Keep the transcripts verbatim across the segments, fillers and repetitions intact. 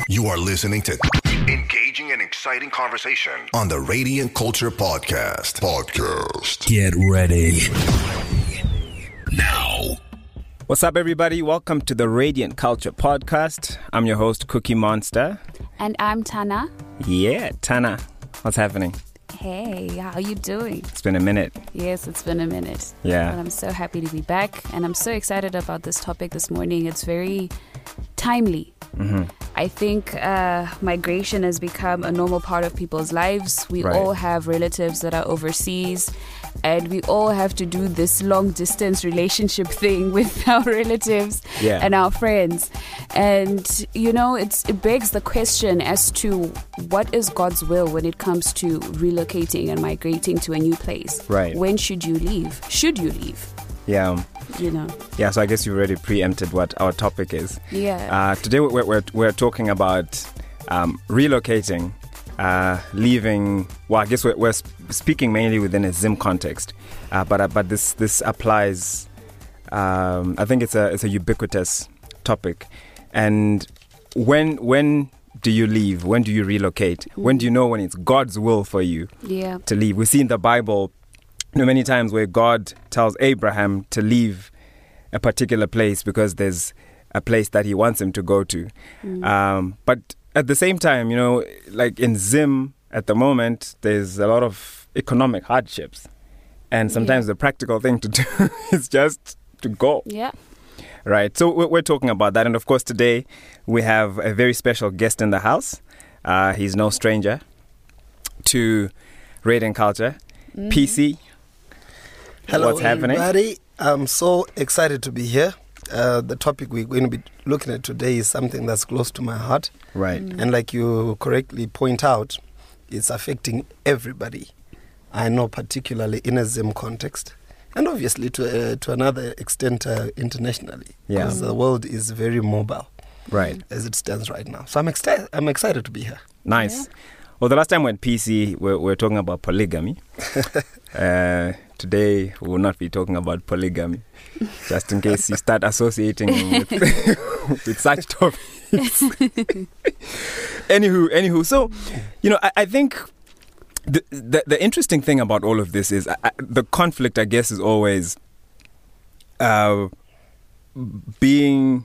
You are listening to engaging and exciting conversation on the Radiant Culture Podcast. Podcast. Get ready now. What's up, everybody? Welcome to the Radiant Culture Podcast. I'm your host, Cookie Monster. And I'm Tana. Yeah, Tana. What's happening? Hey, how are you doing? It's been a minute. Yes, it's been a minute. Yeah. But I'm so happy to be back. And I'm so excited about this topic this morning. It's very timely. Mm-hmm. I think uh, migration has become a normal part of people's lives. We Right. all have relatives that are overseas, and we all have to do this long distance relationship thing with our relatives Yeah. and our friends. And, you know, it's, it begs the question as to what is God's will when it comes to relocating and migrating to a new place? Right. When should you leave? Should you leave? Yeah. um, You know? Yeah, so I guess you already preempted what our topic is. Yeah. Uh, today we're, we're, we're talking about um, relocating, uh, leaving. Well, I guess we're, we're speaking mainly within a Zim context, uh, but uh, but this this applies. Um, I think it's a it's a ubiquitous topic, and when when do you leave? When do you relocate? Mm-hmm. When do you know when it's God's will for you yeah. to leave? We see in the Bible, you know, many times where God tells Abraham to leave a particular place because there's a place that he wants him to go to. Mm. Um, but at the same time, you know, like in Zim at the moment, there's a lot of economic hardships. And sometimes Yeah. the practical thing to do is just to go. Yeah. Right. So we're, we're talking about that. And of course, today we have a very special guest in the house. Uh, he's no stranger to Radiant Culture. Mm-hmm. P C. Hello, What's happening? everybody. I'm so excited to be here. Uh, the topic we're going to be looking at today is something that's close to my heart. Right. Mm. And like you correctly point out, it's affecting everybody. I know particularly in a Zim context. And obviously to uh, to another extent uh, internationally. Yeah. Because the world is very mobile Right. as it stands right now. So I'm, exci- I'm excited to be here. Nice. Yeah. Well, the last time we had P C, we we're, we're talking about polygamy. uh, today, we will not be talking about polygamy, just in case you start associating with, with such topics. anywho, anywho, so, you know, I, I think the, the the interesting thing about all of this is I, I, the conflict, I guess, is always uh, being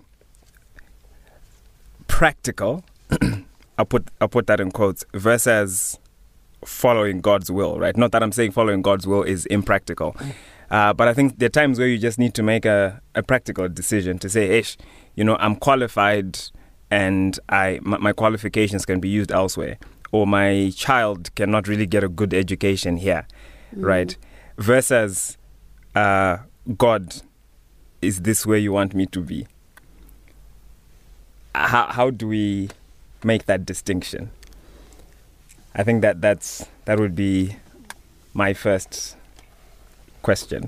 practical. I'll put I'll put that in quotes, versus following God's will, right? Not that I'm saying following God's will is impractical, uh, but I think there are times where you just need to make a, a practical decision to say, "Ish, you know, I'm qualified, and I my, my qualifications can be used elsewhere, or my child cannot really get a good education here," Mm. right? Versus, uh, God, is this where you want me to be? How how do we make that distinction? I think that that's that would be my first question.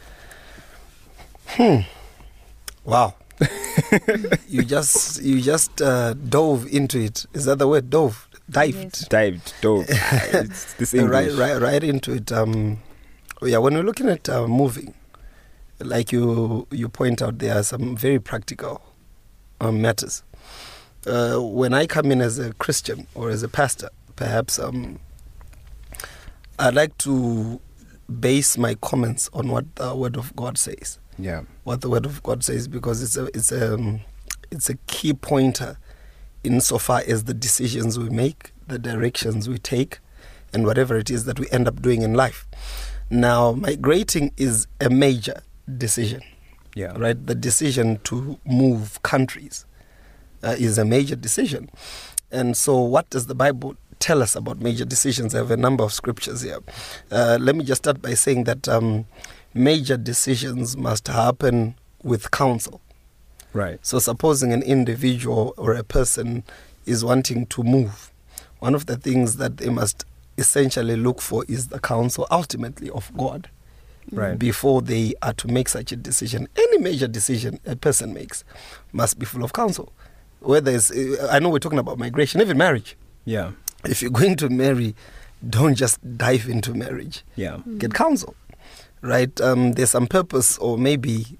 Hmm. Wow. you just you just uh, dove into it. Is that the word? Dove, dived, Yes. Dived, dove. Ah, it's this English. right, right, right into it. Um, yeah, when we're looking at uh, moving, like you you point out, there are some very practical um, matters. Uh, when I come in as a Christian or as a pastor, perhaps um, I'd like to base my comments on what the Word of God says. Yeah. What the Word of God says, because it's a it's a um, it's a key pointer insofar as the decisions we make, the directions we take, and whatever it is that we end up doing in life. Now, migrating is a major decision, Yeah. right? The decision to move countries uh, is a major decision. And so what does the Bible tell us about major decisions? I have a number of scriptures here. Uh, let me just start by saying that um, major decisions must happen with counsel. Right. So supposing an individual or a person is wanting to move, one of the things that they must essentially look for is the counsel ultimately of God. Right. Before they are to make such a decision. Any major decision a person makes must be full of counsel. Whether it's, I know we're talking about migration, even marriage. Yeah. If you're going to marry, don't just dive into marriage. Yeah. Get counsel, right? Um, there's some purpose or maybe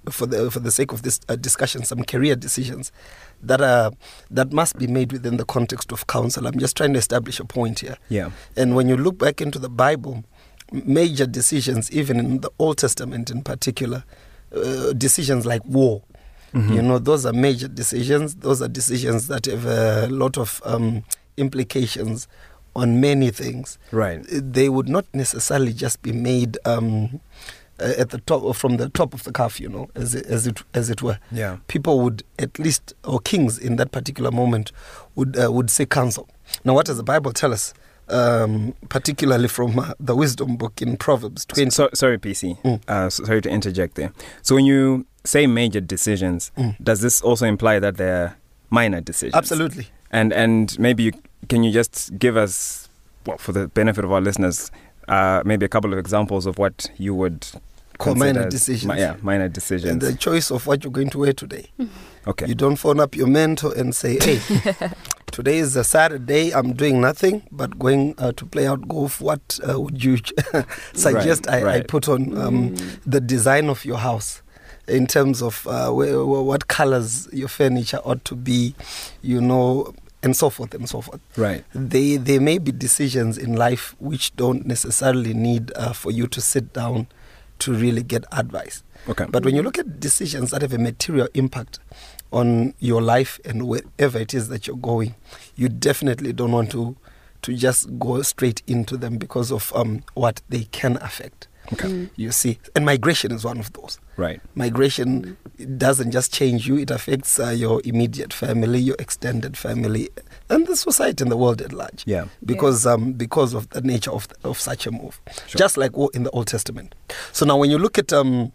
for the for the sake of this uh, discussion, some career decisions that are that must be made within the context of counsel. I'm just trying to establish a point here. Yeah. And when you look back into the Bible, major decisions, even in the Old Testament in particular, uh, decisions like war, mm-hmm. you know, those are major decisions. Those are decisions that have a lot of um, implications on many things. Right. They would not necessarily just be made um, at the top, or from the top of the cuff, you know, as it, as it as it were. Yeah. People would at least, or kings in that particular moment, would uh, would seek counsel. Now, what does the Bible tell us? Um, particularly from uh, the wisdom book in Proverbs twenty. So, sorry, P C. Mm. Uh, so, sorry to interject there. So when you say major decisions, Mm. does this also imply that they're minor decisions? Absolutely. And and maybe you, can you just give us, well, for the benefit of our listeners, uh, maybe a couple of examples of what you would Call consider minor as decisions. Mi- yeah, minor And decisions. the choice of what you're going to wear today. Okay. You don't phone up your mentor and say, hey, today is a Saturday, I'm doing nothing but going uh, to play out golf. What uh, would you suggest Right, I, I right. put on um, the design of your house in terms of uh, where, what colors your furniture ought to be, you know, and so forth and so forth. Right. They, there may be decisions in life which don't necessarily need uh, for you to sit down to really get advice. Okay. But when you look at decisions that have a material impact on your life and wherever it is that you're going, you definitely don't want to to just go straight into them because of um, what they can affect. Okay. Mm. You see, and migration is one of those. Right. Migration it doesn't just change you; it affects uh, your immediate family, your extended family, and the society and the world at large. Yeah. Because um because of the nature of of such a move, Sure. just like in the Old Testament. So now, when you look at um.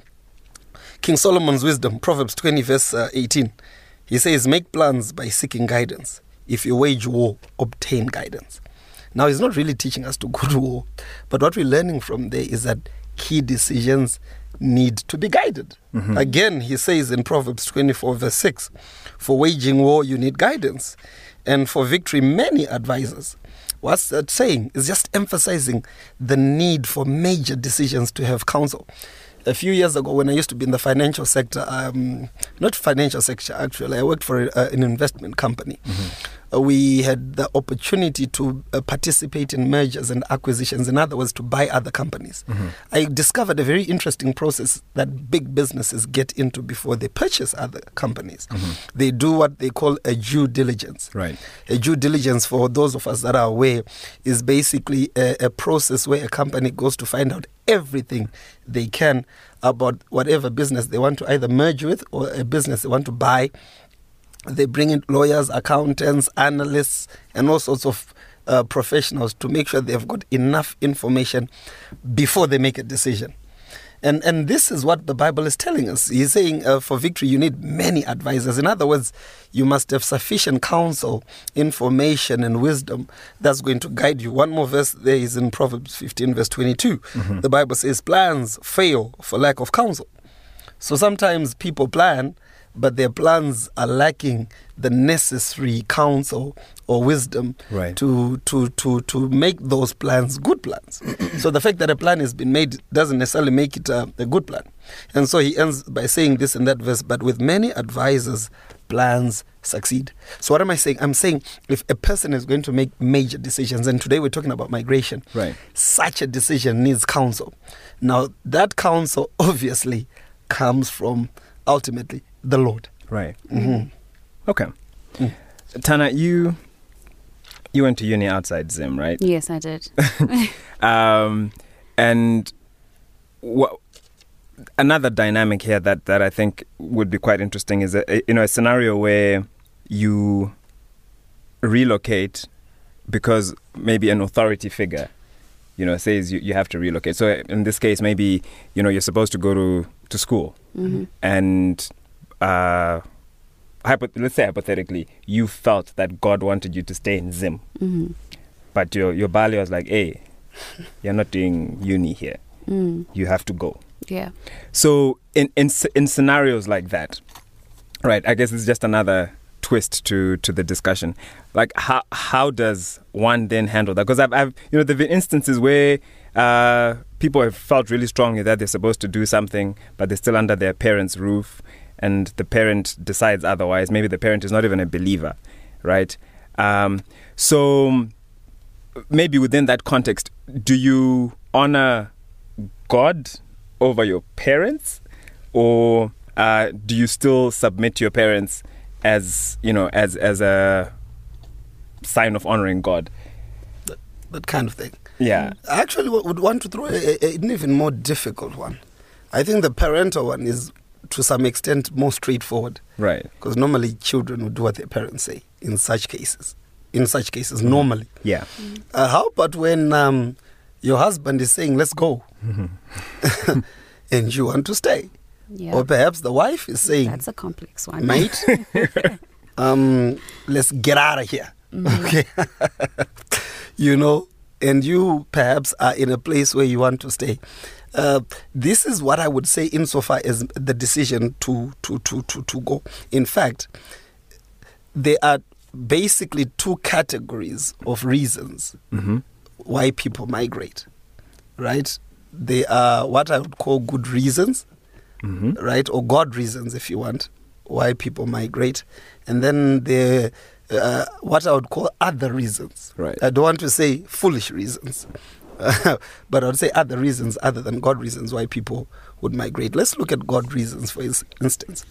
King Solomon's wisdom, Proverbs twenty, verse uh, eighteen, he says, make plans by seeking guidance. If you wage war, obtain guidance. Now, he's not really teaching us to go to war, but what we're learning from there is that key decisions need to be guided. Mm-hmm. Again, he says in Proverbs twenty-four, verse six, for waging war, you need guidance, and for victory, many advisors. What's that saying? It's just emphasizing the need for major decisions to have counsel. A few years ago, when I used to be in the financial sector, um, not financial sector actually, I worked for a, an investment company. Mm-hmm. Uh, we had the opportunity to uh, participate in mergers and acquisitions, in other words, to buy other companies. Mm-hmm. I discovered a very interesting process that big businesses get into before they purchase other companies. Mm-hmm. They do what they call a due diligence. Right. A due diligence, for those of us that are aware, is basically a, a process where a company goes to find out everything they can about whatever business they want to either merge with or a business they want to buy. They bring in lawyers, accountants, analysts, and all sorts of uh, professionals to make sure they've got enough information before they make a decision. And and this is what the Bible is telling us. He's saying uh, for victory, you need many advisors. In other words, you must have sufficient counsel, information, and wisdom that's going to guide you. One more verse there is in Proverbs fifteen, verse twenty-two. Mm-hmm. The Bible says, plans fail for lack of counsel. So sometimes people plan, but their plans are lacking the necessary counsel or wisdom Right. to, to, to, to make those plans good plans. So the fact that a plan has been made doesn't necessarily make it uh, a good plan. And so he ends by saying this in that verse, but with many advisors, plans succeed. So what am I saying? I'm saying if a person is going to make major decisions, and today we're talking about migration, Right. such a decision needs counsel. Now, that counsel obviously comes from ultimately the Lord. Right. Mm-hmm. Okay. Mm. Tana, you you went to uni outside Zim, right? Yes, I did. Um, and what another dynamic here that, that I think would be quite interesting is a, you know a scenario where you relocate because maybe an authority figure, you know, says you, you have to relocate. So in this case, maybe you know you're supposed to go to, to school, Mm-hmm. and uh, hypo- let's say hypothetically, you felt that God wanted you to stay in Zim, Mm-hmm. but your your Bali was like, hey, you're not doing uni here. Mm. You have to go. Yeah. So in, in in scenarios like that, right? I guess it's just another twist to, to the discussion. Like how how does one then handle that? Because I've, I've you know there've been instances where uh, people have felt really strongly that they're supposed to do something, but they're still under their parents' roof, and the parent decides otherwise. Maybe the parent is not even a believer, right? Um, so maybe within that context, do you honor God over your parents, or uh, do you still submit to your parents as, you know, as as a sign of honoring God? That, that kind of thing. Yeah. I actually would want to throw a, a, an even more difficult one. I think the parental one is, to some extent, more straightforward. Right. Because normally children would do what their parents say in such cases. In such cases, mm-hmm. normally. Yeah. Uh, how about when um, your husband is saying, let's go, mm-hmm. and you want to stay? Yeah. Or perhaps the wife is saying, that's a complex one. Mate, um, let's get out of here. Mm-hmm. Okay. You know, and you perhaps are in a place where you want to stay. Uh, this is what I would say insofar as the decision to, to, to, to, to go. In fact, there are basically two categories of reasons mm-hmm. why people migrate, right? They are what I would call good reasons, mm-hmm. right? Or God reasons, if you want, why people migrate. And then there uh, what I would call other reasons. Right. I don't want to say foolish reasons, but I would say other reasons other than God reasons why people would migrate. Let's look at God reasons, for instance.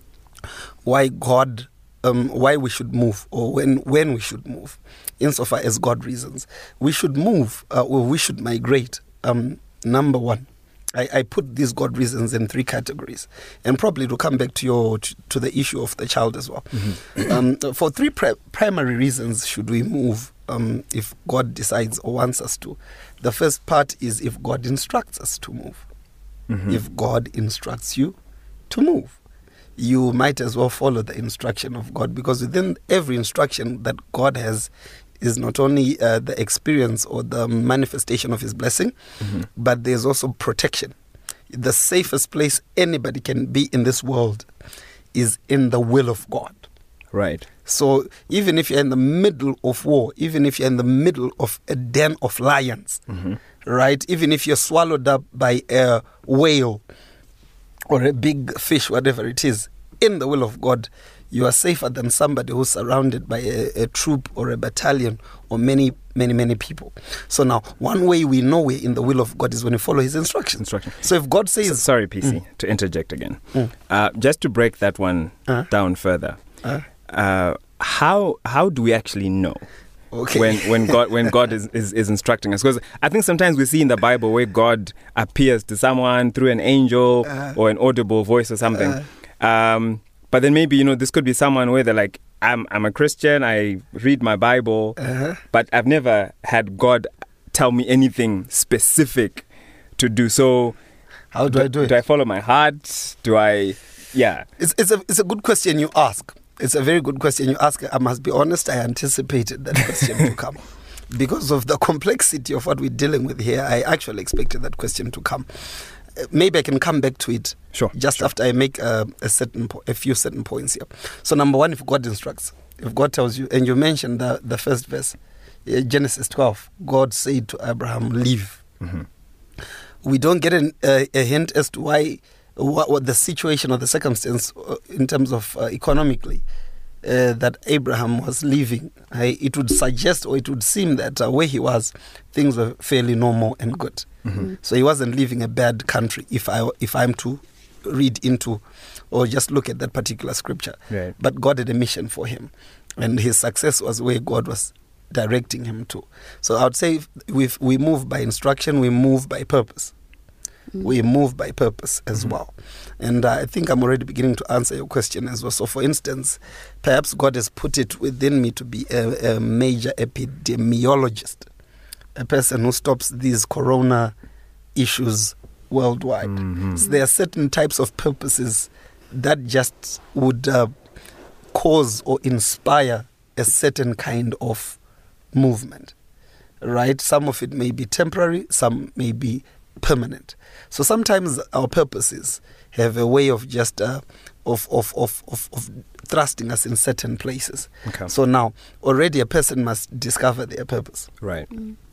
Why God, um, why we should move, or when when we should move, insofar as God reasons. We should move, uh, or we should migrate. Um, number one, I, I put these God reasons in three categories, and probably to come back to your to, to the issue of the child as well. Mm-hmm. Um, for three pri- primary reasons should we move um, if God decides or wants us to. The first part is if God instructs us to move. Mm-hmm. If God instructs you to move, you might as well follow the instruction of God, because within every instruction that God has is not only uh, the experience or the manifestation of his blessing, mm-hmm. but there's also protection. The safest place anybody can be in this world is in the will of God. Right. So even if you're in the middle of war, even if you're in the middle of a den of lions, mm-hmm. right, even if you're swallowed up by a whale or a big fish, whatever it is, in the will of God, you are safer than somebody who's surrounded by a, a troop or a battalion or many, many, many people. So now, one way we know we're in the will of God is when we follow his instructions. Instruction. So if God says... So, sorry, P C, mm. to interject again. Mm. Uh, just to break that one uh, down further, uh, uh, how how do we actually know okay. when when God when God is, is, is instructing us? Because I think sometimes we see in the Bible where God appears to someone through an angel uh, or an audible voice or something. Uh, um, But then maybe, you know, this could be someone where they're like, I'm I'm a Christian, I read my Bible, uh-huh. but I've never had God tell me anything specific to do. So how do, do I do it? Do I follow my heart? Do I, yeah. It's it's a it's a good question you ask. It's a very good question you ask. I must be honest, I anticipated that question to come. Because of the complexity of what we're dealing with here, I actually expected that question to come. Maybe I can come back to it sure, just sure. after I make a, a certain, po- a few certain points here. So number one, if God instructs, if God tells you, and you mentioned the, the first verse, uh, Genesis twelve, God said to Abraham, leave. Mm-hmm. We don't get an, uh, a hint as to why, what, what the situation or the circumstance uh, in terms of uh, economically uh, that Abraham was leaving. Uh, it would suggest, or it would seem that uh, where he was, things were fairly normal and good. Mm-hmm. So he wasn't leaving a bad country, if I if I'm to read into or just look at that particular scripture. Right. But God had a mission for him, and his success was where God was directing him to. So I would say we we move by instruction, we move by purpose. Mm-hmm. We move by purpose as mm-hmm. well. And uh, I think I'm already beginning to answer your question as well. So for instance, perhaps God has put it within me to be a, a major epidemiologist, a person who stops these corona issues worldwide. Mm-hmm. So there are certain types of purposes that just would uh, cause or inspire a certain kind of movement, right? Some of it may be temporary, some may be permanent. So sometimes our purposes have a way of just uh, of, of, of, of, of thrusting us in certain places. Okay. So now already a person must discover their purpose. Right. Mm.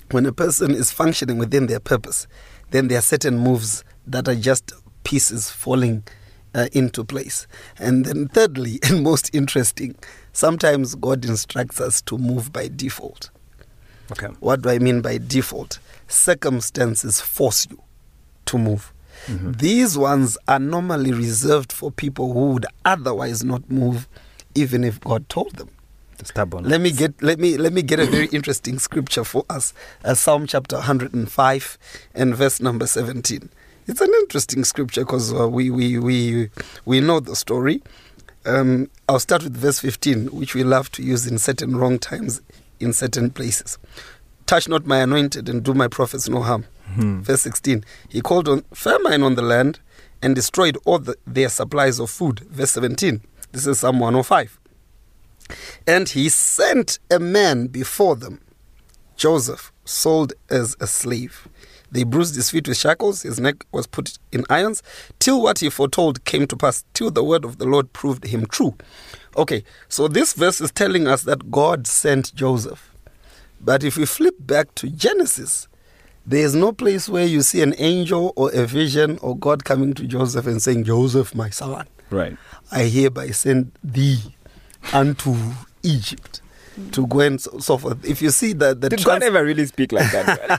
when a person is functioning within their purpose, then there are certain moves that are just pieces falling uh, into place. And then thirdly, and most interesting, sometimes God instructs us to move by default. Okay. What do I mean by default? Circumstances force you to move. Mm-hmm. These ones are normally reserved for people who would otherwise not move, even if God told them. Stubborn. Let me get let me let me get a very interesting scripture for us. Uh, Psalm chapter one hundred five and verse number seventeen. It's an interesting scripture because uh, we, we we we know the story. Um, I'll start with verse fifteen, which we love to use in certain wrong times, in certain places. Touch not my anointed and do my prophets no harm. Hmm. Verse sixteen. He called on famine on the land and destroyed all the, their supplies of food. Verse seventeen. This is Psalm one oh five. And he sent a man before them, Joseph, sold as a slave. They bruised his feet with shackles, his neck was put in irons, till what he foretold came to pass, till the word of the Lord proved him true. Okay, so this verse is telling us that God sent Joseph. But if we flip back to Genesis, there is no place where you see an angel or a vision or God coming to Joseph and saying, Joseph, my son, right, I hereby send thee unto Egypt to go and so, so forth. If you see that the did trans- God ever really speak like that?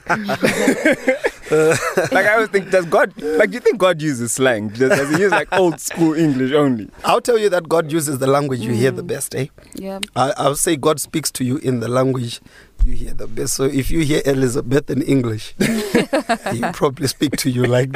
uh, like I always think, does God like? Do you think God uses slang? Does, does he use like old school English only? I'll tell you that God uses the language you mm. hear the best. Eh? Yeah. I, I'll say God speaks to you in the language you hear the best. So if you hear Elizabeth in English, he probably speak to you like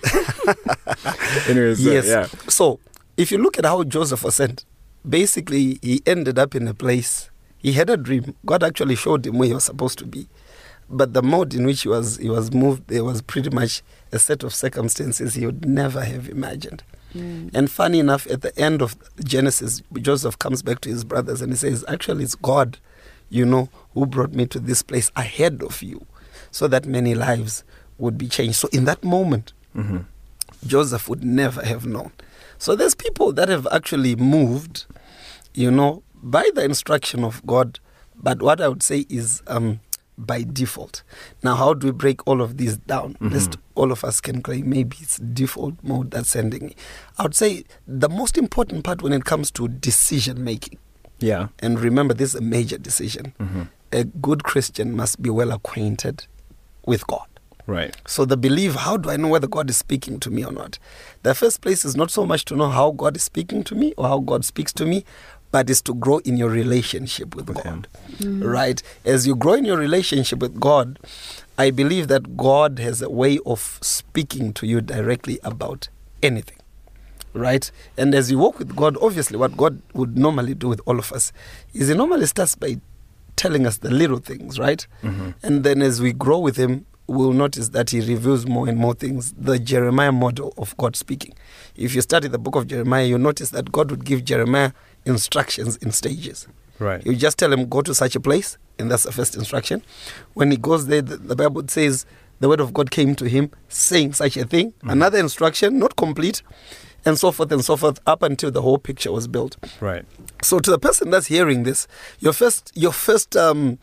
that. Anyways, so, yes. Yeah. So if you look at how Joseph was sent. Basically, he ended up in a place. He had a dream. God actually showed him where he was supposed to be. But the mode in which he was he was moved, there was pretty much a set of circumstances he would never have imagined. Mm. And funny enough, at the end of Genesis, Joseph comes back to his brothers and he says, actually, it's God, you know, who brought me to this place ahead of you, so that many lives would be changed. So in that moment, mm-hmm. Joseph would never have known. So there's people that have actually moved, you know, by the instruction of God, but what I would say is um, by default. Now, how do we break all of these down? Mm-hmm. Lest all of us can claim maybe it's default mode that's sending me. I would say the most important part when it comes to decision making. Yeah. And remember, this is a major decision. Mm-hmm. A good Christian must be well acquainted with God. Right. So the belief, how do I know whether God is speaking to me or not? The first place is not so much to know how God is speaking to me or how God speaks to me, but is to grow in your relationship with, with God. Mm-hmm. Right? As you grow in your relationship with God, I believe that God has a way of speaking to you directly about anything. Right? And as you walk with God, obviously what God would normally do with all of us is He normally starts by telling us the little things, right? Mm-hmm. And then as we grow with Him, we'll notice that He reveals more and more things. The Jeremiah model of God speaking. If you study the book of Jeremiah, you'll notice that God would give Jeremiah instructions in stages. Right. You just tell him, go to such a place, and that's the first instruction. When he goes there, the, the Bible says the word of God came to him saying such a thing. Mm-hmm. Another instruction, not complete, and so forth and so forth, up until the whole picture was built. Right. So to the person that's hearing this, your first your first um,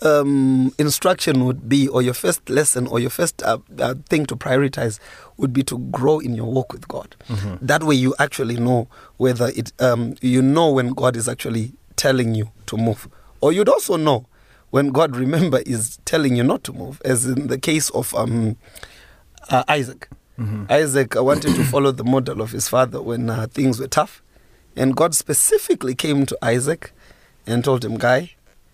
um, instruction would be, or your first lesson, or your first uh, uh, thing to prioritize would be to grow in your walk with God. Mm-hmm. That way you actually know whether it, um, you know when God is actually telling you to move. Or you'd also know when God, remember, is telling you not to move, as in the case of um, uh, Isaac. Mm-hmm. Isaac wanted to follow the model of his father when uh, things were tough. And God specifically came to Isaac and told him, Guy,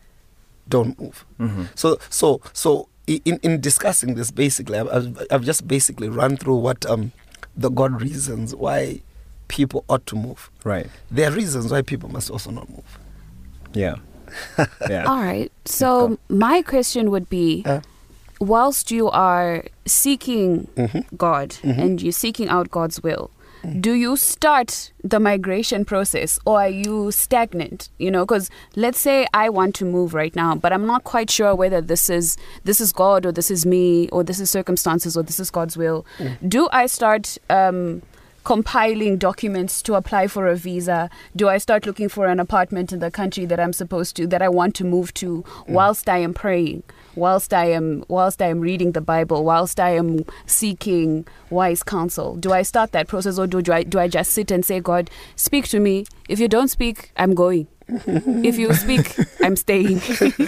don't move. Mm-hmm. So so, so in, in discussing this, basically, I've, I've just basically run through what um, the God reasons why people ought to move. Right. There are reasons why people must also not move. Yeah. Yeah. All right. So my question would be, uh, whilst you are seeking mm-hmm. God mm-hmm. and you're seeking out God's will, mm-hmm. do you start the migration process or are you stagnant? You know, because let's say I want to move right now, but I'm not quite sure whether this is this is God or this is me or this is circumstances or this is God's will. Mm-hmm. Do I start um, compiling documents to apply for a visa? Do I start looking for an apartment in the country that I'm supposed to, that I want to move to, mm. whilst I am praying, whilst I am, whilst I am reading the Bible, whilst I am seeking wise counsel? Do I start that process, or do, do I do I just sit and say, God, speak to me? If you don't speak, I'm going. If you speak, I'm staying.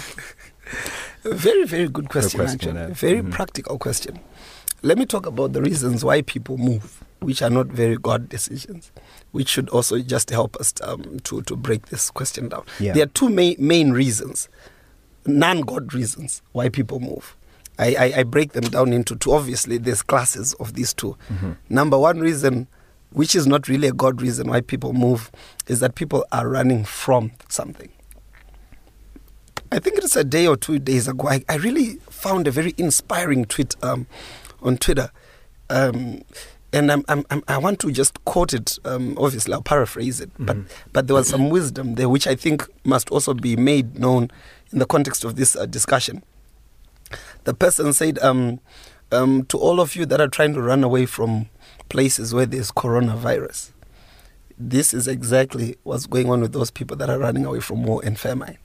Very, very good question, question actually. yeah. Very mm-hmm. practical question. Let me talk about the reasons why people move, which are not very God decisions, which should also just help us um, to, to break this question down. Yeah. There are two main, main reasons, non-God reasons, why people move. I, I, I break them down into two. Obviously, there's classes of these two. Mm-hmm. Number one reason, which is not really a God reason why people move, is that people are running from something. I think it's a day or two days ago, I, I really found a very inspiring tweet um, on Twitter. Um, and I'm, I'm, I'm, I want to just quote it. Um, obviously, I'll paraphrase it. Mm-hmm. But, but there was some wisdom there, which I think must also be made known in the context of this uh, discussion. The person said, um, um, to all of you that are trying to run away from places where there's coronavirus, this is exactly what's going on with those people that are running away from war and famine.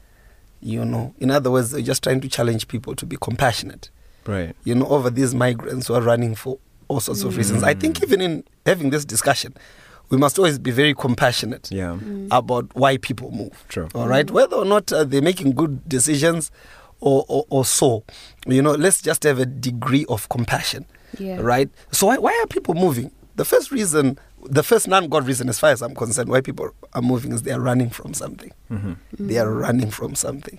You know, in other words, they're just trying to challenge people to be compassionate. Right. You know, over these migrants who are running for all sorts mm. of reasons. I think even in having this discussion, we must always be very compassionate yeah. mm. about why people move. True. All right, whether or not uh, they're making good decisions or, or or so, you know, let's just have a degree of compassion. Yeah. Right. So why why are people moving? The first reason, the first non-God reason, as far as I'm concerned, why people are moving is they are running from something. Mm-hmm. Mm-hmm. They are running from something.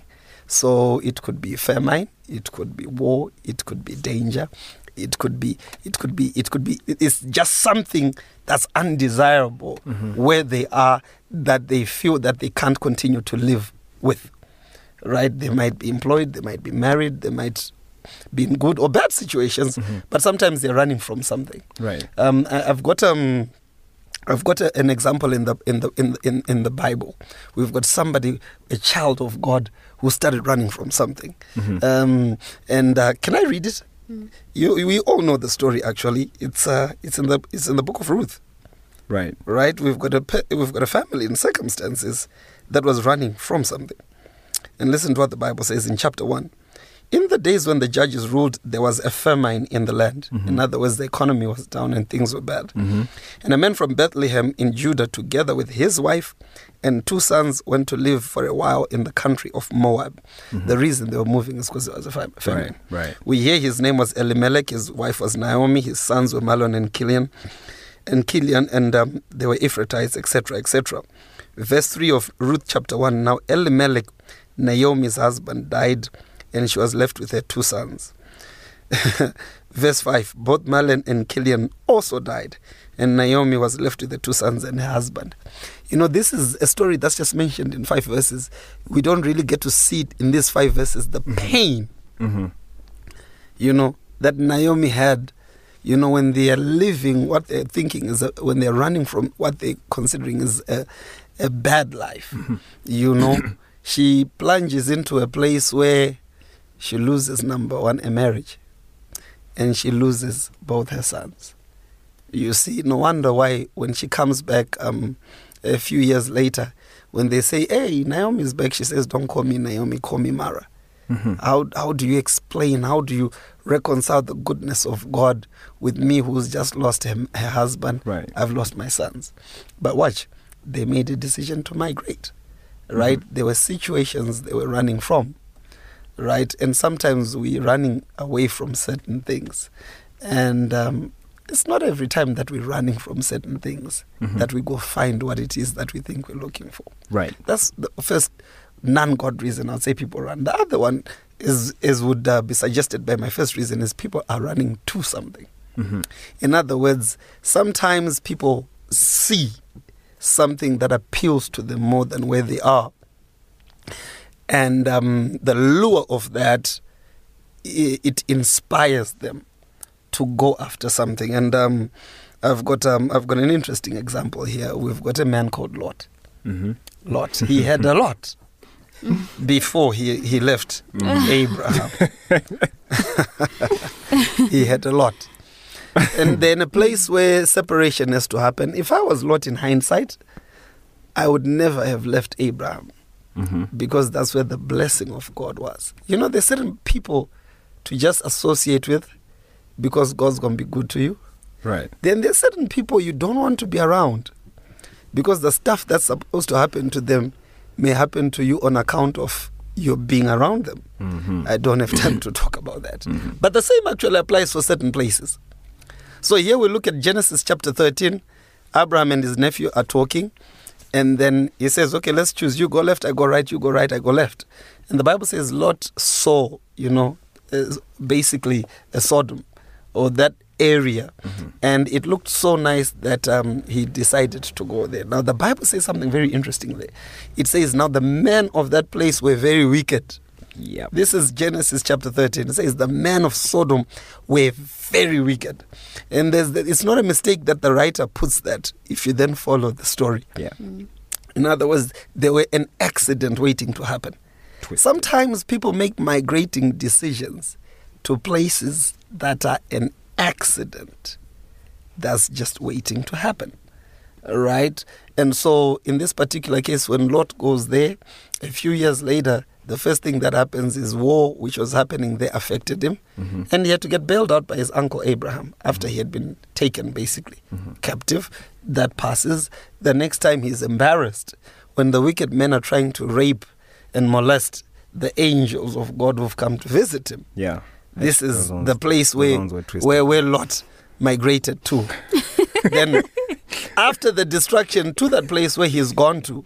So it could be famine, it could be war, it could be danger, it could be, it could be, it could be. It's just something that's undesirable mm-hmm. where they are, that they feel that they can't continue to live with. Right? They might be employed, they might be married, they might be in good or bad situations, mm-hmm. but sometimes they're running from something. Right. Um, I, I've got um. I've got a, an example in the in the in, in in the Bible. We've got somebody, a child of God, who started running from something. Mm-hmm. Um, and uh, can I read it? Mm. You, we all know the story. Actually, it's uh, it's in the it's in the book of Ruth. Right. Right. We've got a we've got a family in circumstances that was running from something. And listen to what the Bible says in chapter one. In the days when the judges ruled, there was a famine in the land. Mm-hmm. In other words, the economy was down and things were bad. Mm-hmm. And a man from Bethlehem in Judah, together with his wife and two sons, went to live for a while in the country of Moab. Mm-hmm. The reason they were moving is because there was a fam- famine. Right, right. We hear his name was Elimelech, his wife was Naomi, his sons were Mahlon and Kilian, and Kilian, and um, they were Ephrathites, et cetera, et cetera. Verse three of Ruth chapter one. Now Elimelech, Naomi's husband, died, and she was left with her two sons. Verse five, both Mahlon and Kilian also died, and Naomi was left with the two sons and her husband. You know, this is a story that's just mentioned in five verses. We don't really get to see it in these five verses, the pain, mm-hmm. you know, that Naomi had, you know, when they are living what they're thinking is, a, when they're running from what they're considering is a, a bad life, mm-hmm. you know. She plunges into a place where she loses, number one, a marriage, and she loses both her sons. You see, no wonder why when she comes back um, a few years later, when they say, hey, Naomi's back, she says, don't call me Naomi, call me Mara. Mm-hmm. How how do you explain, how do you reconcile the goodness of God with me who's just lost her, her husband? Right. I've lost my sons. But watch, they made a decision to migrate, right? Mm-hmm. There were situations they were running from. Right, and sometimes we're running away from certain things, and um, it's not every time that we're running from certain things mm-hmm. that we go find what it is that we think we're looking for. Right, that's the first non-God reason I'd say people run. The other one is, is would uh, be suggested by my first reason, is people are running to something. Mm-hmm. In other words, sometimes people see something that appeals to them more than where they are. And um, the lure of that, it, it inspires them to go after something. And um, I've got um, I've got an interesting example here. We've got a man called Lot. Mm-hmm. Lot. He had a lot before he he left mm. Abraham. He had a lot. And then a place where separation has to happen. If I was Lot in hindsight, I would never have left Abraham. Mm-hmm. Because that's where the blessing of God was. You know, there's certain people to just associate with because God's going to be good to you. Right. Then there's certain people you don't want to be around because the stuff that's supposed to happen to them may happen to you on account of you being around them. Mm-hmm. I don't have time to talk about that. Mm-hmm. But the same actually applies for certain places. So here we look at Genesis chapter thirteen. Abraham and his nephew are talking. And then he says, okay, let's choose. You go left, I go right, you go right, I go left. And the Bible says Lot saw, you know, uh, basically a Sodom or that area. Mm-hmm. And it looked so nice that um, he decided to go there. Now, the Bible says something very interesting there. It says, now the men of that place were very wicked. Yep. This is Genesis chapter thirteen. It says the men of Sodom were very wicked. And there's the, it's not a mistake that the writer puts that if you then follow the story. Yeah. Mm. In other words, there were an accident waiting to happen. Twist. Sometimes people make migrating decisions to places that are an accident that's just waiting to happen. Right? And so in this particular case, when Lot goes there, a few years later, the first thing that happens is war, which was happening there, affected him. Mm-hmm. And he had to get bailed out by his uncle Abraham after mm-hmm. he had been taken, basically, mm-hmm. captive. That passes. The next time he's embarrassed when the wicked men are trying to rape and molest the angels of God who've come to visit him. Yeah. This Those is ones- the place those where, ones were twisted. where, where Lot migrated to. Then after the destruction to that place where he's gone to,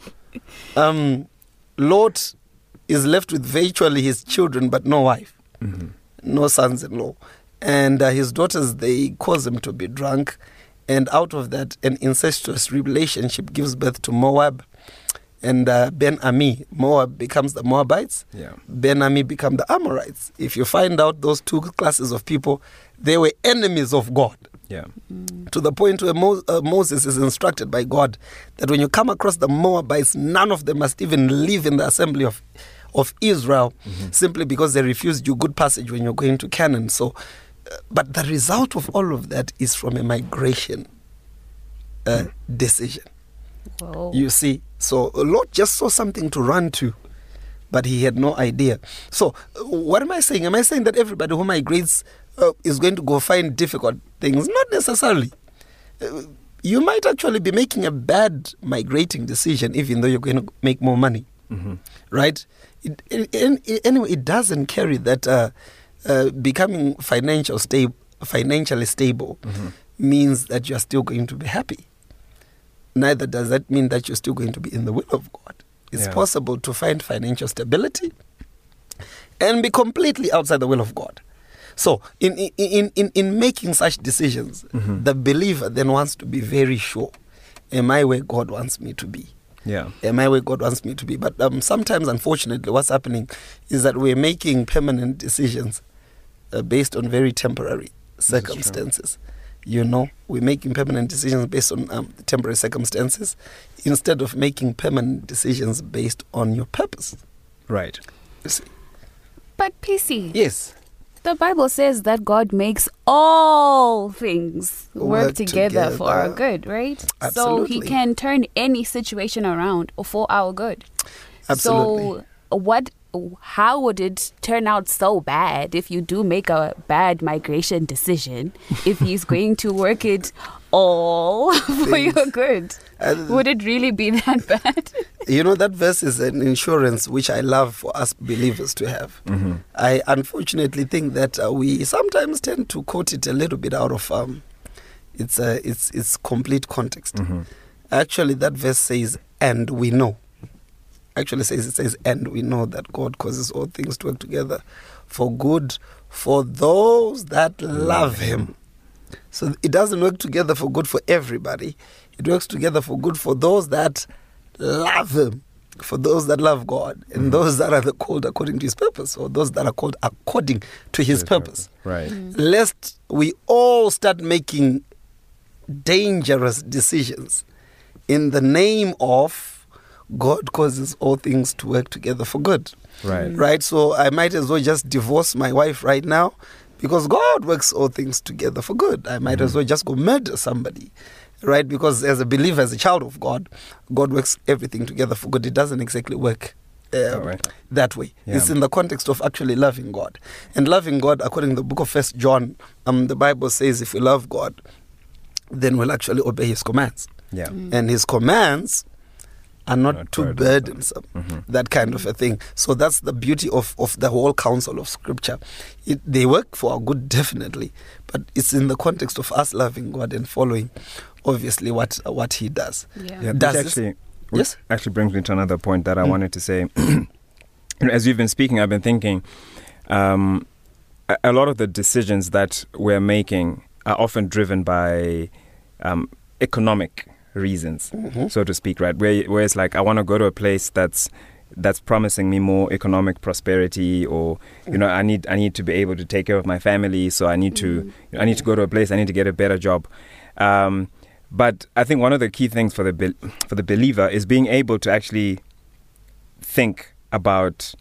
um, Lot is left with virtually his children but no wife, mm-hmm. no sons-in-law. And uh, his daughters, they cause him to be drunk. And out of that, an incestuous relationship gives birth to Moab. And uh, Ben-Ami, Moab becomes the Moabites. Yeah. Ben-Ami become the Amorites. If you find out those two classes of people, they were enemies of God. Yeah. Mm. To the point where Mo- uh, Moses is instructed by God that when you come across the Moabites, none of them must even live in the assembly of, of Israel, mm-hmm. simply because they refused you good passage when you're going to Canaan. So, uh, but the result of all of that is from a migration uh, mm. decision. Whoa. You see, so Lot just saw something to run to, but he had no idea. So, uh, what am I saying? Am I saying that everybody who migrates uh, is going to go find difficult things? Not necessarily. Uh, you might actually be making a bad migrating decision, even though you're going to make more money, mm-hmm. right? It, it, it, anyway, it doesn't carry that uh, uh, becoming financial sta- financially stable mm-hmm. means that you're still going to be happy. Neither does that mean that you're still going to be in the will of God. It's yeah. possible to find financial stability and be completely outside the will of God. So in in, in, in making such decisions, mm-hmm. the believer then wants to be very sure, am I where God wants me to be? Yeah. Am I where God wants me to be? But um, sometimes, unfortunately, what's happening is that we're making permanent decisions uh, based on very temporary circumstances. You know, we're making permanent decisions based on um, temporary circumstances instead of making permanent decisions based on your purpose. Right. You see? But P C, Yes. the Bible says that God makes all things work, Work together, together. for our good, right? So Absolutely. he can turn any situation around for our good. Absolutely. So what how would it turn out so bad if you do make a bad migration decision if he's going to work it all for your good? Uh, Would it really be that bad? You know, that verse is an insurance which I love for us believers to have. Mm-hmm. I unfortunately think that uh, we sometimes tend to quote it a little bit out of um, its, uh, its, its complete context. Mm-hmm. Actually, that verse says, and we know. Actually says, it says, and we know that God causes all things to work together for good for those that love him. So it doesn't work together for good for everybody. It works together for good for those that love him, for those that love God, and mm-hmm. those that are called according to his purpose, or those that are called according to his purpose. Right. Mm-hmm. Lest we all start making dangerous decisions in the name of God causes all things to work together for good. Right. Right? So I might as well just divorce my wife right now, because God works all things together for good. I might mm-hmm. as well just go murder somebody, right? Because as a believer, as a child of God, God works everything together for good. It doesn't exactly work uh, right. that way. Yeah. It's in the context of actually loving God. And loving God, according to the book of First John, um, the Bible says if we love God, then we'll actually obey his commands. Yeah. Mm. And his commands are not, not too burdensome, mm-hmm. that kind of a thing. So that's the beauty of, of the whole counsel of Scripture. It, they work for our good, definitely, but it's in the context of us loving God and following, obviously, what what He does. Yeah, yeah does actually, yes? actually brings me to another point that I mm. wanted to say. As you've been speaking, I've been thinking um, a, a lot of the decisions that we're making are often driven by um, economic reasons, mm-hmm. so to speak, right? Where, where it's like, I want to go to a place that's that's promising me more economic prosperity, or you know, I need I need to be able to take care of my family, so I need to mm-hmm. you know, I need to go to a place, I need to get a better job. Um, but I think one of the key things for the be- for the believer is being able to actually think about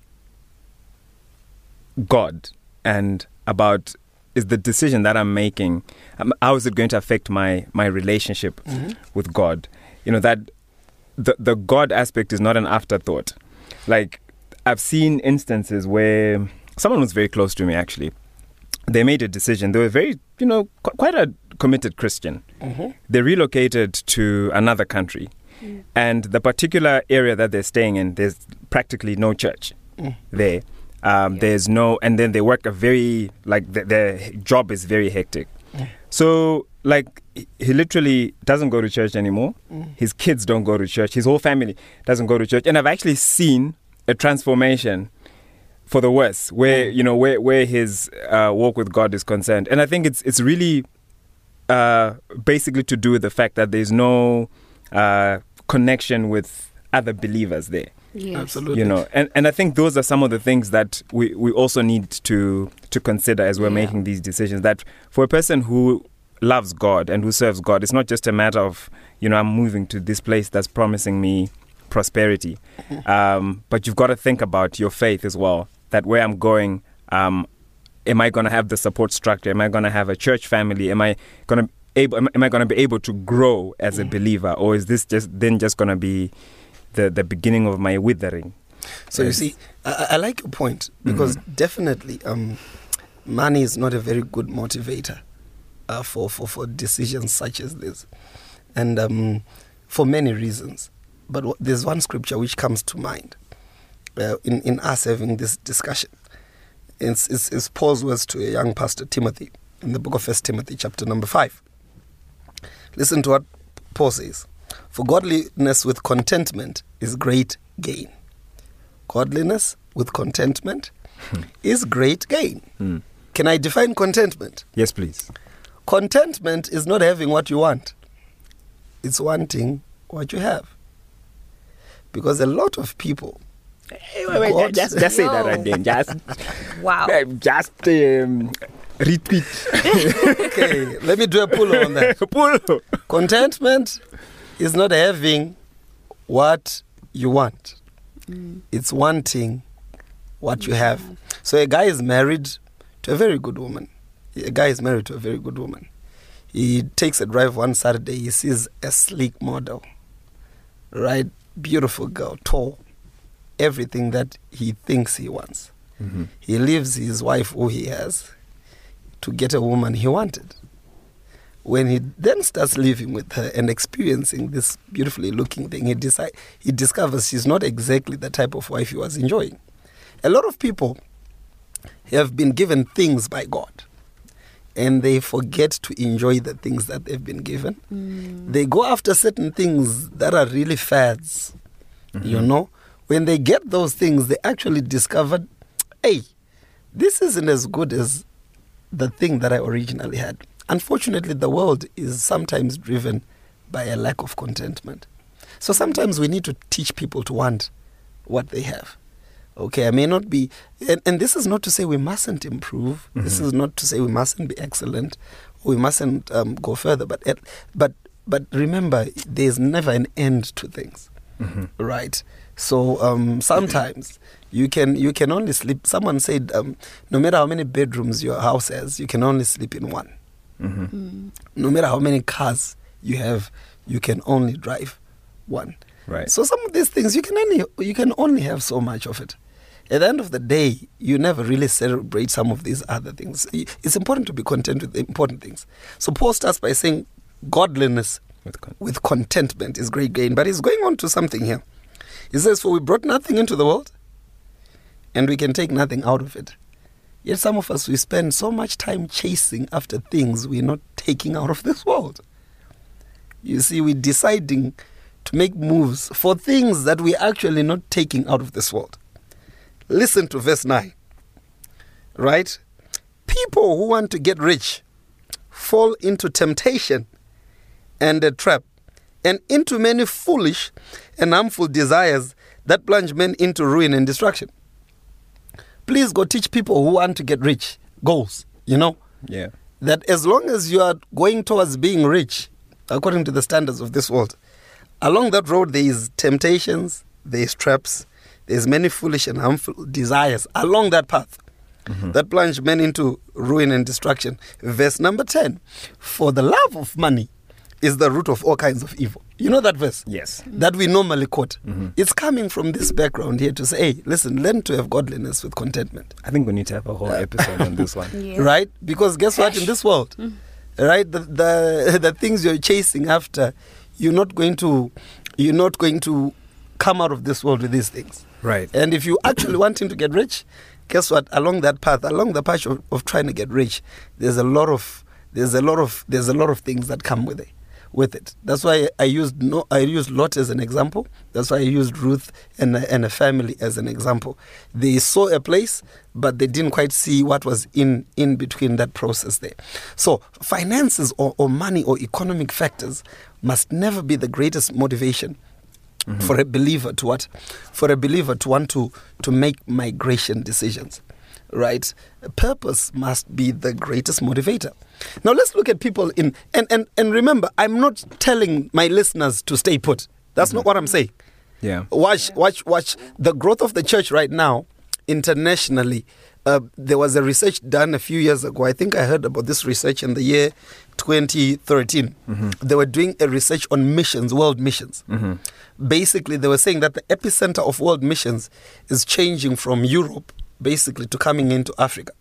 God and about, is the decision that I'm making, um, how is it going to affect my my relationship mm-hmm. with God? You know, that the the God aspect is not an afterthought. Like, I've seen instances where someone was very close to me, actually. They made a decision. They were very, you know, qu- quite a committed Christian. Mm-hmm. They relocated to another country. Mm. And the particular area that they're staying in, there's practically no church mm. there. Um, yeah. There's no, and then they work a very, like, the, their job is very hectic. Mm. So, like, he literally doesn't go to church anymore. Mm. His kids don't go to church. His whole family doesn't go to church. And I've actually seen a transformation for the worse, where, mm. you know, where, where his uh, walk with God is concerned. And I think it's it's really uh, basically to do with the fact that there's no uh, connection with other believers there. Yes. Absolutely. You know, and, and I think those are some of the things that we, we also need to to consider as we're yeah. making these decisions. That for a person who loves God and who serves God, it's not just a matter of, you know, I'm moving to this place that's promising me prosperity. Mm-hmm. Um, but you've got to think about your faith as well. That where I'm going, um, am I going to have the support structure? Am I going to have a church family? Am I going to able? Am, am I going to be able to grow as mm-hmm. a believer, or is this just then just going to be the the beginning of my withering? So yes. you see, I, I like your point, because mm-hmm. definitely um, money is not a very good motivator uh, for, for, for decisions such as this, and um, for many reasons. But w- there's one scripture which comes to mind uh, in, in us having this discussion. It's, it's, it's Paul's words to a young pastor, Timothy, in the book of First Timothy, chapter number five. Listen to what Paul says. For godliness with contentment is great gain. Godliness with contentment hmm. is great gain. Hmm. Can I define contentment? Yes, please. Contentment is not having what you want. It's wanting what you have. Because a lot of people... Hey, wait, wait, God, just, just say that right then. Just, wow. Just um, repeat. Okay, let me do a pull on that. Pull. Contentment is not having what you want. Mm. It's wanting what you have. So a guy is married to a very good woman. A guy is married to a very good woman. He takes a drive one Saturday. He sees a sleek model, right? Beautiful girl, tall. Everything that he thinks he wants. Mm-hmm. He leaves his wife, who he has, to get a woman he wanted. When he then starts living with her and experiencing this beautifully looking thing, he decide, he discovers she's not exactly the type of wife he was enjoying. A lot of people have been given things by God, and they forget to enjoy the things that they've been given. Mm. They go after certain things that are really fads, mm-hmm. you know. When they get those things, they actually discovered, hey, this isn't as good as the thing that I originally had. Unfortunately, the world is sometimes driven by a lack of contentment. So sometimes we need to teach people to want what they have. Okay, I may not be, and, and this is not to say we mustn't improve. Mm-hmm. This is not to say we mustn't be excellent, or we mustn't um, go further. But but but remember, there's never an end to things, mm-hmm. right? So um, sometimes you can you can only sleep. Someone said, um, no matter how many bedrooms your house has, you can only sleep in one. Mm-hmm. Mm. No matter how many cars you have, you can only drive one. Right. So some of these things you can only you can only have so much of it. At the end of the day, you never really celebrate some of these other things. It's important to be content with the important things. So Paul starts by saying godliness With, con- with contentment is great gain. But he's going on to something here. He says, for we brought nothing into the world, and we can take nothing out of it. Yet some of us, we spend so much time chasing after things we're not taking out of this world. You see, we're deciding to make moves for things that we're actually not taking out of this world. Listen to verse nine. Right? People who want to get rich fall into temptation and a trap, and into many foolish and harmful desires that plunge men into ruin and destruction. Please go teach people who want to get rich goals, you know, Yeah. that as long as you are going towards being rich, according to the standards of this world, along that road there is temptations, there is traps, there is many foolish and harmful desires along that path Mm-hmm. that plunge men into ruin and destruction. Verse number ten, for the love of money is the root of all kinds of evil. You know that verse? Yes. That we normally quote. Mm-hmm. It's coming from this background here to say, hey, listen, learn to have godliness with contentment. I think we need to have a whole episode on this one. Yeah. Right? Because guess what? In this world, right, the, the the things you're chasing after, you're not going to you're not going to come out of this world with these things. Right. And if you actually wanting to get rich, guess what? Along that path, along the path of, of trying to get rich, there's a lot of there's a lot of there's a lot of things that come with it. With it, that's why I used no, I used Lot as an example. That's why I used Ruth and a, and a family as an example. They saw a place, but they didn't quite see what was in in between that process there. So finances or, or money or economic factors must never be the greatest motivation mm-hmm. for a believer to what, for a believer to want to to make migration decisions. Right? Purpose must be the greatest motivator. Now let's look at people in and, and, and remember, I'm not telling my listeners to stay put. That's mm-hmm. not what I'm saying. Yeah. Watch watch watch the growth of the church right now internationally. Uh, there was a research done a few years ago. I think I heard about this research in the year twenty thirteen. Mm-hmm. They were doing a research on missions, world missions. Mm-hmm. Basically, they were saying that the epicenter of world missions is changing from Europe basically to coming into Africa.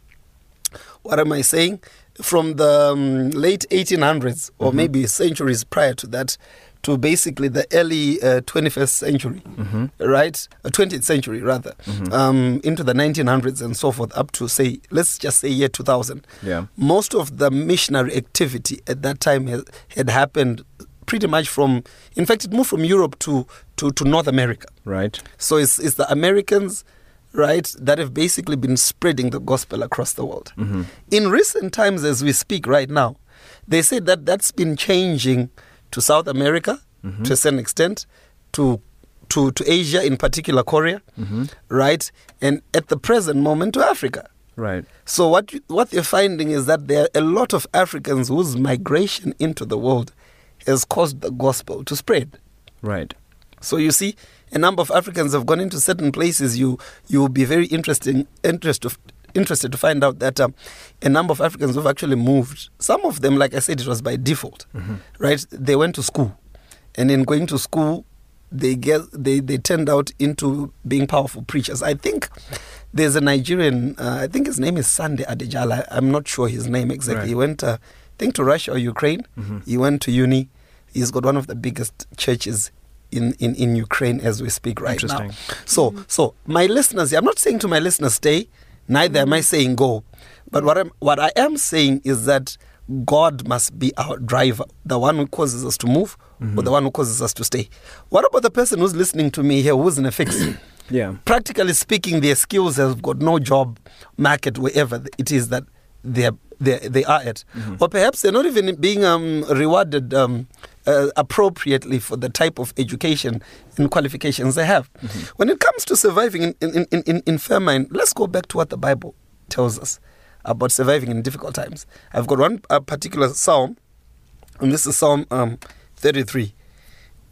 What am I saying? From the um, late eighteen hundreds or mm-hmm. maybe centuries prior to that to basically the early uh, twenty-first century, mm-hmm. right? Uh, twentieth century rather, mm-hmm. um, into the nineteen hundreds and so forth up to say, let's just say year two thousand. Yeah. Most of the missionary activity at that time has, had happened pretty much from, in fact, it moved from Europe to, to, to North America. Right. So it's, it's the Americans, right, that have basically been spreading the gospel across the world. Mm-hmm. In recent times, as we speak right now, they say that that's been changing to South America mm-hmm. to a certain extent, to to to Asia, in particular Korea, mm-hmm. right, and at the present moment to Africa. Right. So what you, what you're finding is that there are a lot of Africans whose migration into the world has caused the gospel to spread. Right. So you see, a number of Africans have gone into certain places. You you will be very interesting, interested, interested to find out that um, a number of Africans have actually moved. Some of them, like I said, it was by default, mm-hmm. right? They went to school, and in going to school, they get they, they turned out into being powerful preachers. I think there's a Nigerian, uh, I think his name is Sunday Adejala. I'm not sure his name exactly. Right. He went, uh, I think, to Russia or Ukraine. Mm-hmm. He went to uni. He's got one of the biggest churches in, in, in Ukraine as we speak right now. So mm-hmm. so my listeners, I'm not saying to my listeners stay, neither mm-hmm. am I saying go. But what I'm what I am saying is that God must be our driver, the one who causes us to move, mm-hmm. or the one who causes us to stay. What about the person who's listening to me here who's in a fix? Yeah. Practically speaking, their skills have got no job market wherever it is that they are, they, they are at. Mm-hmm. Or perhaps they're not even being um, rewarded um, uh, appropriately for the type of education and qualifications they have. Mm-hmm. When it comes to surviving in, in, in, in, in famine, let's go back to what the Bible tells us about surviving in difficult times. I've got one uh, particular psalm, and this is Psalm um, thirty-three.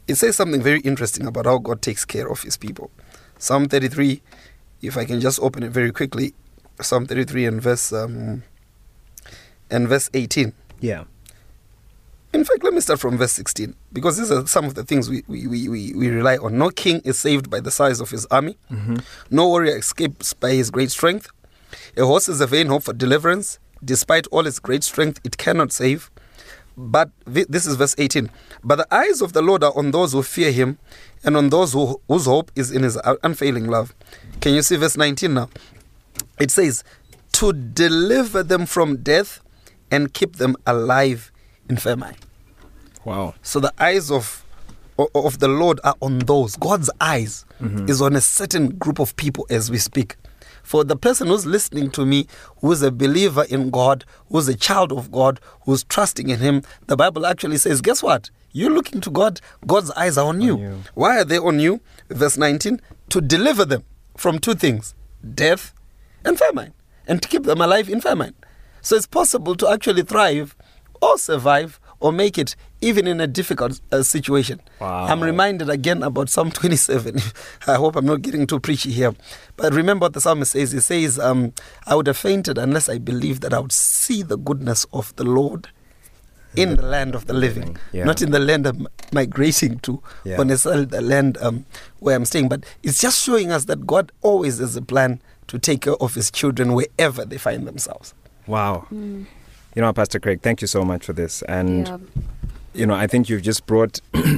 it says something very interesting about how God takes care of his people. Psalm thirty-three, if I can just open it very quickly, Psalm thirty-three and verse um, and verse eighteen. Yeah. In fact, let me start from verse sixteen, because these are some of the things we, we, we, we, we rely on. No king is saved by the size of his army. Mm-hmm. No warrior escapes by his great strength. A horse is a vain hope for deliverance. Despite all its great strength, it cannot save. But this is verse eighteen. But the eyes of the Lord are on those who fear him, and on those who, whose hope is in his unfailing love. Can you see verse nineteen now? It says, to deliver them from death and keep them alive in famine. Wow. So the eyes of of the Lord are on those. God's eyes mm-hmm. is on a certain group of people as we speak. For the person who's listening to me, who's a believer in God, who's a child of God, who's trusting in him, the Bible actually says, guess what? You're looking to God. God's eyes are on you. On you. Why are they on you? Verse nineteen, to deliver them from two things, death and famine, and to keep them alive in famine. So it's possible to actually thrive or survive or make it even in a difficult uh, situation. Wow. I'm reminded again about Psalm twenty-seven. I hope I'm not getting too preachy here. But remember what the psalmist says. He says, um, I would have fainted unless I believed that I would see the goodness of the Lord in the land of the living. Yeah. Not in the land I'm migrating to, yeah. or necessarily the land um, where I'm staying. But it's just showing us that God always has a plan to take care of his children wherever they find themselves. Wow. Mm. You know, Pastor Craig, thank you so much for this. And, yeah. you know, I think you've just brought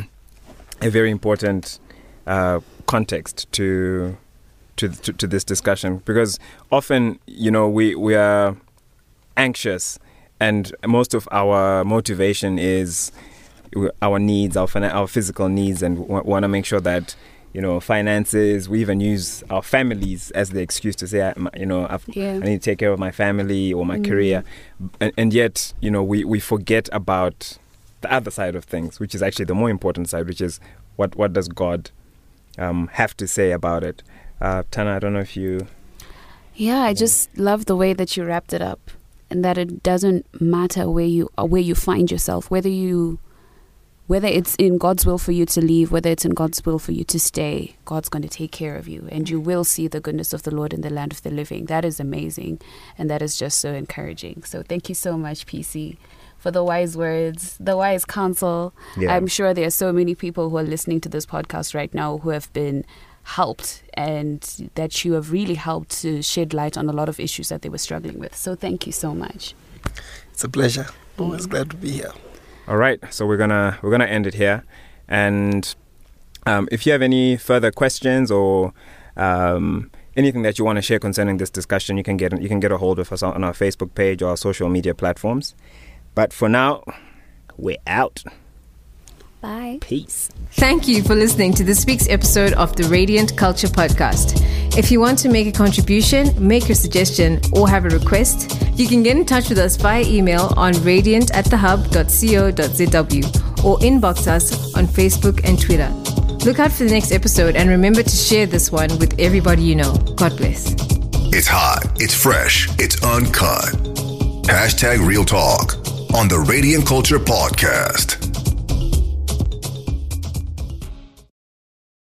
a very important uh, context to, to to to this discussion, because often, you know, we, we are anxious, and most of our motivation is our needs, our, our physical needs, and we want to make sure that, you know, finances, we even use our families as the excuse to say, you know, I've, yeah. I need to take care of my family or my mm. career. And, and yet, you know, we, we forget about the other side of things, which is actually the more important side, which is what, what does God um, have to say about it? Uh, Tana, I don't know if you... Yeah, I just love the way that you wrapped it up, and that it doesn't matter where you where you find yourself, whether you... Whether it's in God's will for you to leave, whether it's in God's will for you to stay, God's going to take care of you. And you will see the goodness of the Lord in the land of the living. That is amazing. And that is just so encouraging. So thank you so much, P C, for the wise words, the wise counsel. Yeah. I'm sure there are so many people who are listening to this podcast right now who have been helped, and that you have really helped to shed light on a lot of issues that they were struggling with. So thank you so much. It's a pleasure. Always glad to be here. All right, so we're gonna we're gonna end it here, and um, if you have any further questions or um, anything that you want to share concerning this discussion, you can get you can get a hold of us on our Facebook page or our social media platforms. But for now, we're out. Bye. Peace. Thank you for listening to this week's episode of the Radiant Culture Podcast. If you want to make a contribution, make a suggestion, or have a request, you can get in touch with us via email on radiant at the hub dot co dot z w or inbox us on Facebook and Twitter. Look out for the next episode, and remember to share this one with everybody you know. God bless. It's hot, it's fresh, it's uncut. Hashtag Real Talk on the Radiant Culture Podcast.